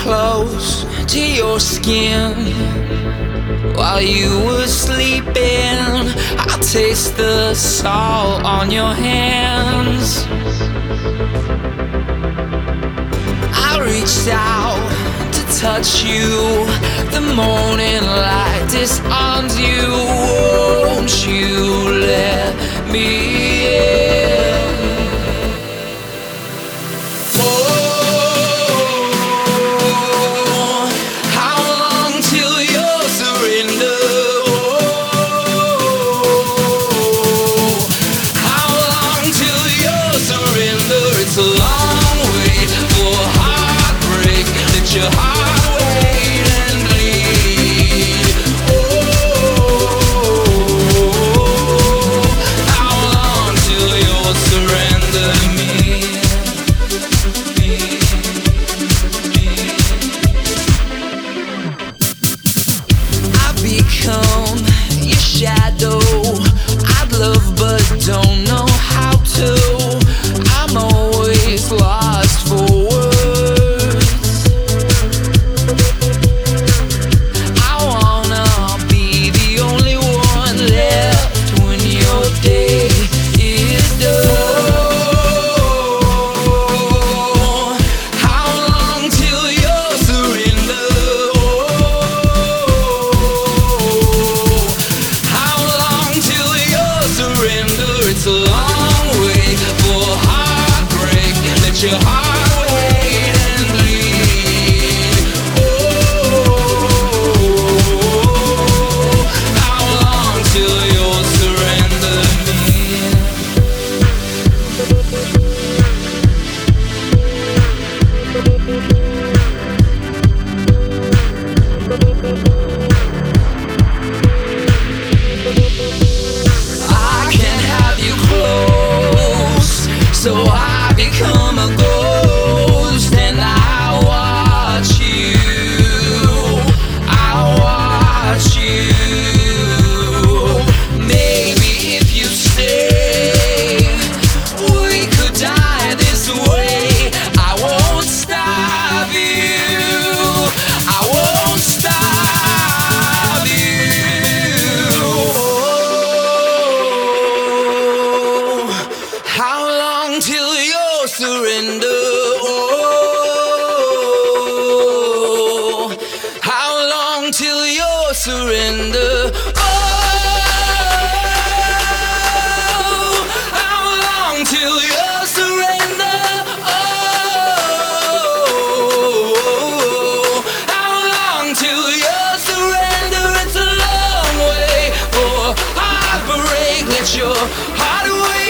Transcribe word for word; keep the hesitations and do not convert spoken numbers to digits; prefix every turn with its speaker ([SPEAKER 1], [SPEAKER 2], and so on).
[SPEAKER 1] close to your skin. While you were sleeping, I taste the salt on your hands. I reached out to touch you. The morning light disarms you. Won't you let me in? It's a long wait for heartbreak. Let your heart wait and bleed. Oh, how long till you'll surrender me? me, me. I've become your shadow. I'd love but don't know how to. I'm always lost for words. I wanna be the only one left when your day is done. How long till you surrender? How long till you surrender? It's a long way for heartbreak. Let your heart wait and bleed. Oh, how long till you'll surrender me? I can't have you close, so I become a ghost and I watch you, I watch you. Maybe if you stay, we could die this way. I won't stop you, I won't stop you. Oh, how long till you surrender? Oh, how long till you surrender? Oh, how long till you surrender? Oh, how long till you surrender? It's a long way for heartbreak. Let your heart away.